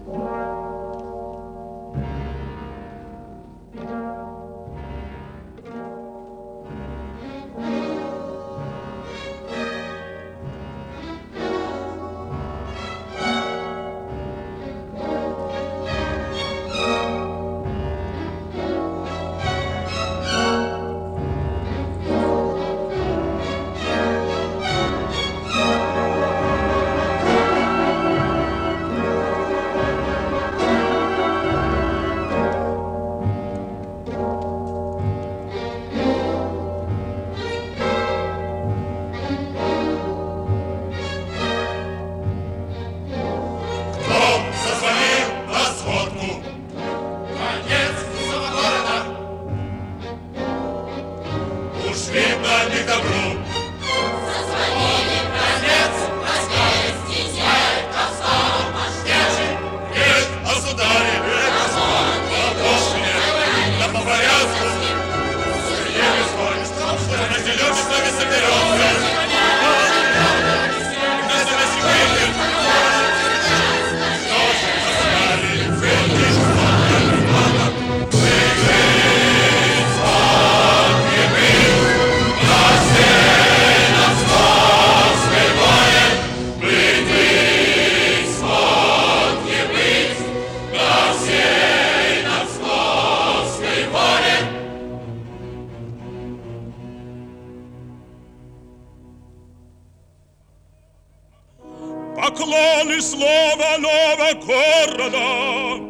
Поклоны слова нового города.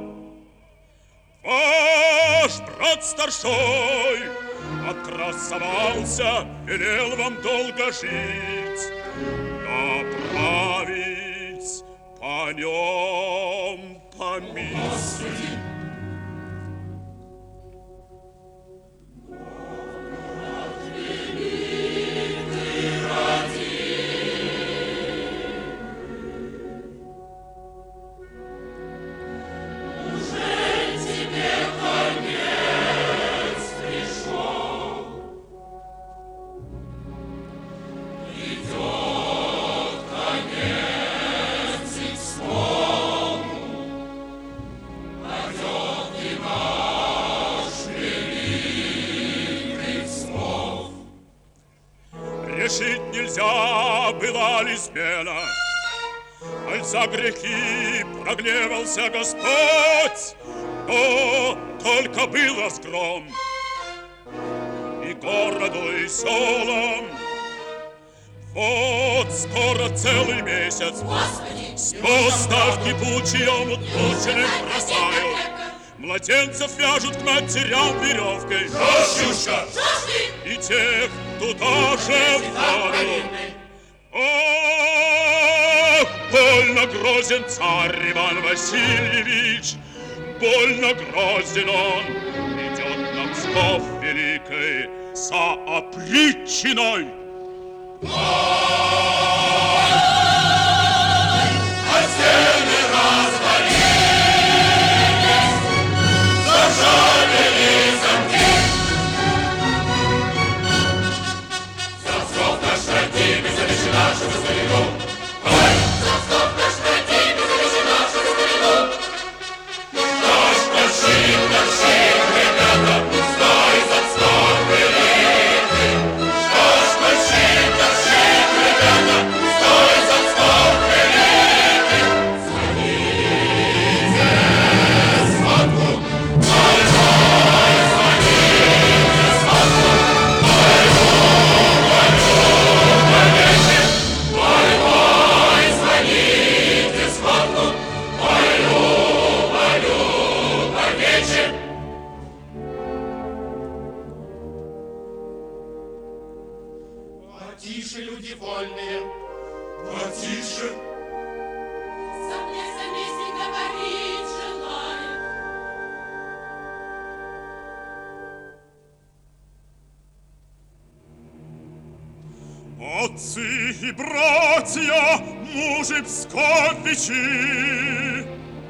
Ваш брат старшой открасовался, велел вам долго жить, но править по нем помилуй. Решить нельзя, была ли измена, аль за грехи прогневался Господь, но только был разгром и городу, и селам. Вот скоро целый месяц с поста в кипучьем уточенным бросают. Младенцев вяжут к матерям веревкой. Жестче! И тех туда же вкладывают. Ох, больно грозен царь Иван Васильевич, больно грозен он. Идет на Псков великой за опричиной. А стены развалились, заржавели замки. За Псков наш родимый, завещи нашего старину. Ой, за Псков наш родимый, завещи нашего старину. Наш мальчик, ребята, стой за Псков великий. Наш мальчик, ребята, стой за Псков великий. Звоните свату, ой, звоните свату, звоните свату, ой, Люба, вечер. Потише, люди вольные, потише. Со мной совместник говорить желает. Отцы и братья, мужи Псковичи,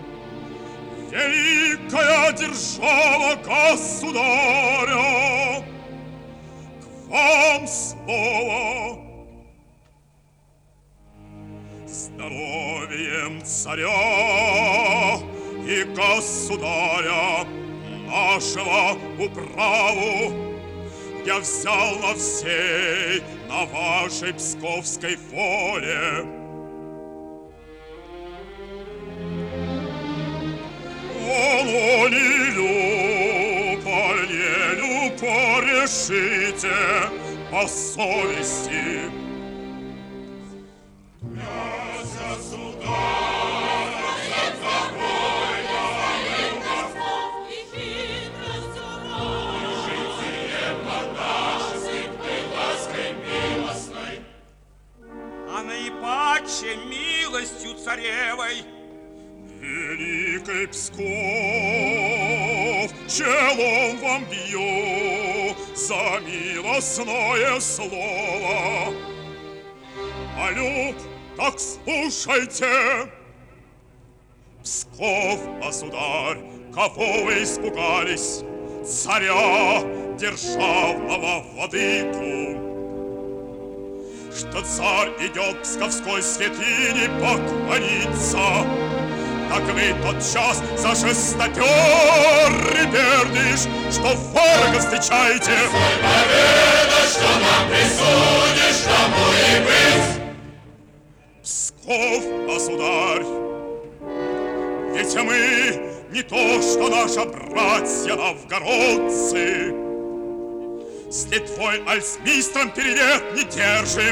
великая держава государя, к вам слово. Здоровьем царя и государя нашего управу я взял на всей, на вашей псковской воле. Волю порешите по совести. А наипаче милостью царевой Великий Псков, челом вам бью за милостное слово. Молю, так слушайте. Псков, государь, кого вы испугались? Царя, державного владыку. Что царь идет к псковской святыне поклониться, так вы тотчас за шестоперый бердыш, что ворога встречаете. Свой победа, что нам присудишь, тому и быть. Псков, государь, ведь мы не то, что наши братья новгородцы, с Литвой аль с Мистром перевет не держим,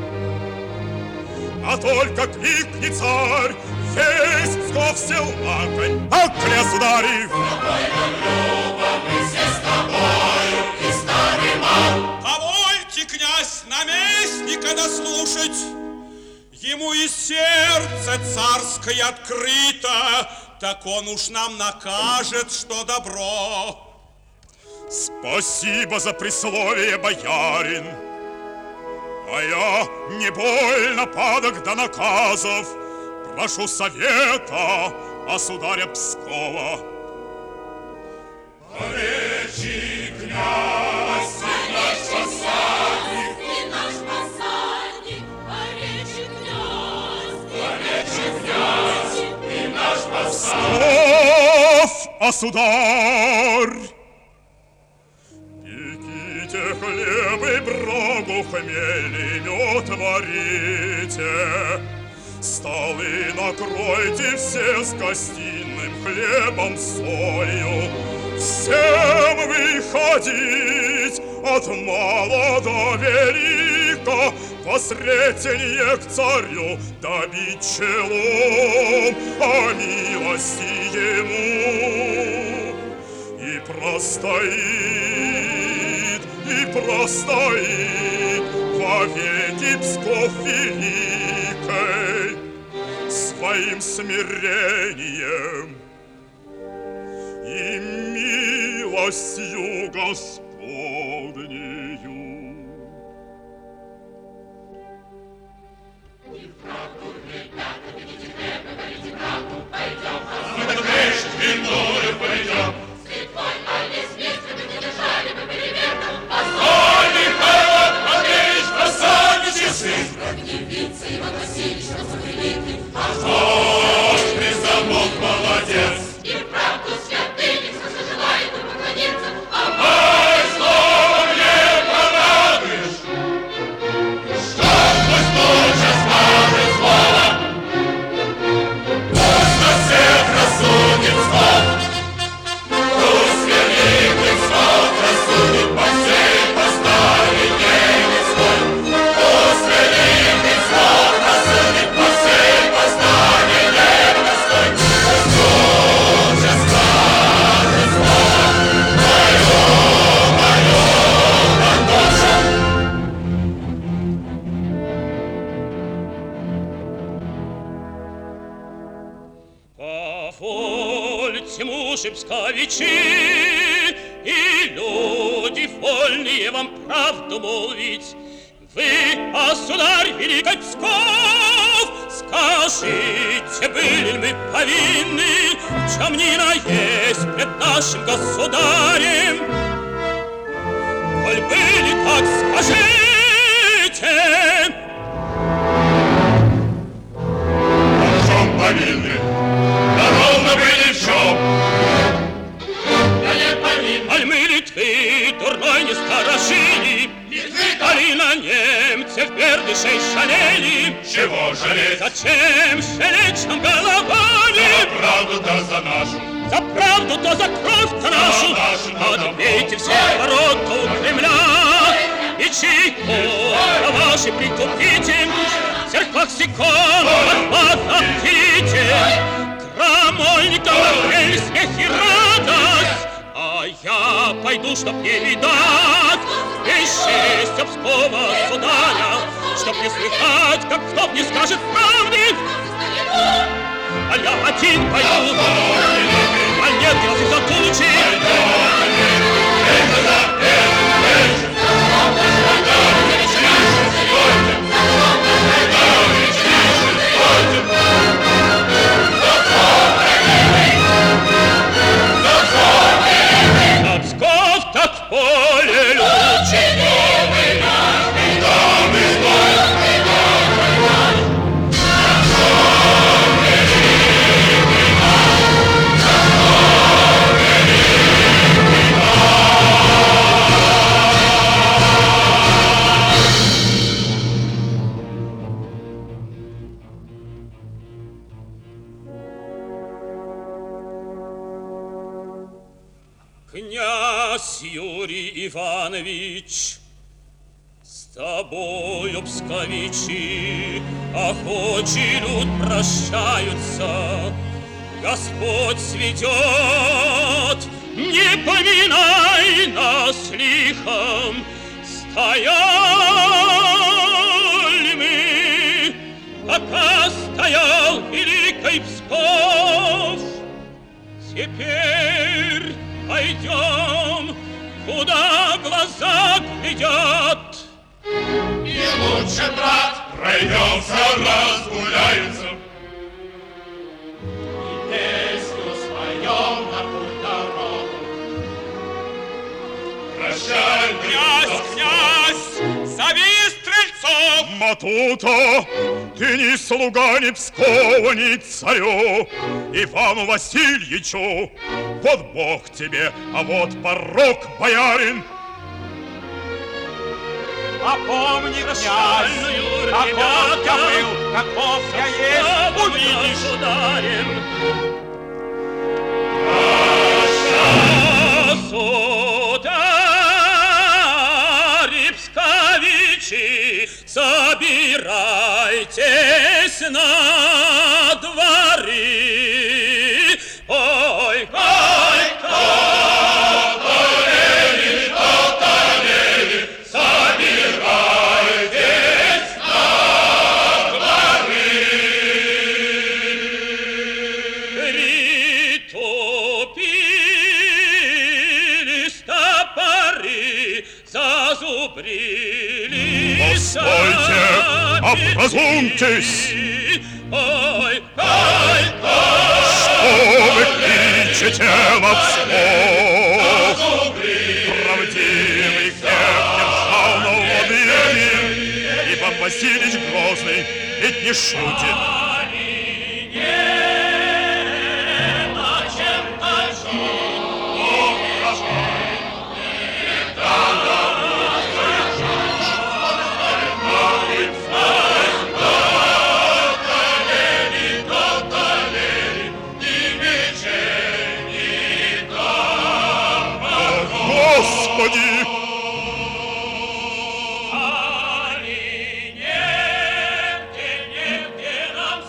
а только крикни царь, весь Псков сел на конь, государи! Мы все с тобою, и старый мал. Повольте, князь, наместника дослушать. Ему и сердце царское открыто, так он уж нам накажет, что добро. Спасибо за присловие, боярин. А я не больно падок до наказов. Прошу совета, государя Пскова. Речи, князь, По речи князь, ты наш посадник, по речи князь, и наш посад. Псков, государь! Пеките хлеб и брагу, хмельный мед варите. Столы накройте все с гостиным хлебом, солью. Всем выходить от мала до велика, во сретенье к царю добить челом о милости ему. И простоит вовеки Псков великой своим смирением и милостью Господнею. Мы так решить виною пойдем. Слепой, аль с Мистром, не держали бы переверном. Ой, Михаил Андреевич, посадничий сын. Девица Иван Васильевич, что за великий, Ой, призабот молодец. и правду святыни, что желает им поклониться, а Ай, словом не порадуешь. Что пусть тотчас скажет слово. Пусть на всех рассудит Псков. Пусть великий Псков рассудит по всей поставе Немецкой. Пусть великий Псков рассудит по всей поставе Немецкой. Пусть тотчас скажет слово. Мое, Антоша. Позвольте, мужи псковичи, и люди вольные вам правду молвить. Вы, государь великий Псков, скажите, были ли мы повинны, в чем ни наесть пред нашим государем? Коль были, так скажите. В чем повинны? Да ровно были в чем прожили, али на немцев бердышей шалели. Чего жалеть? Зачем шалеть нам головами? За правду-то за нашу. За правду-то за кровь-то нашу. Отбейте все ворота у Кремля. И чайку ваши притупите, в церквах с иконами подносите. Крамольникам апрель, смех и радость, а я пойду, чтоб не видать бесчестья Пскова сударя, чтоб не слыхать, как кто не скажет правды. А я один пойду, а нет грозы за тучи. Так поле лучше. Князь Юрий Иванович, с тобою, псковичи, охочи люд прощаются. Господь сведет, не поминай нас лихом. Стояли мы, пока стоял великий Псков. Теперь пойдем, куда глаза глядят. И лучше, брат, пройдемся, разгуляемся. И песню споем на путь дорогу. Прощай, Князь, зови стрельцов! Матута, ты ни слуга ни Пскова, ни царю, Ивану Васильевичу. Вот Бог тебе, а вот порок, боярин. А помни, князь, каков я был, каков я есть, увидишь. Судари, псковичи, собирайтесь на дворы. Ой, ой, Постойте, образумьтесь! Ой, ой, Что вы кричите на Псков? Правдивый гнев держал на владыке, Иван Васильевич Грозный ведь не шутит. Господи! Али негде нам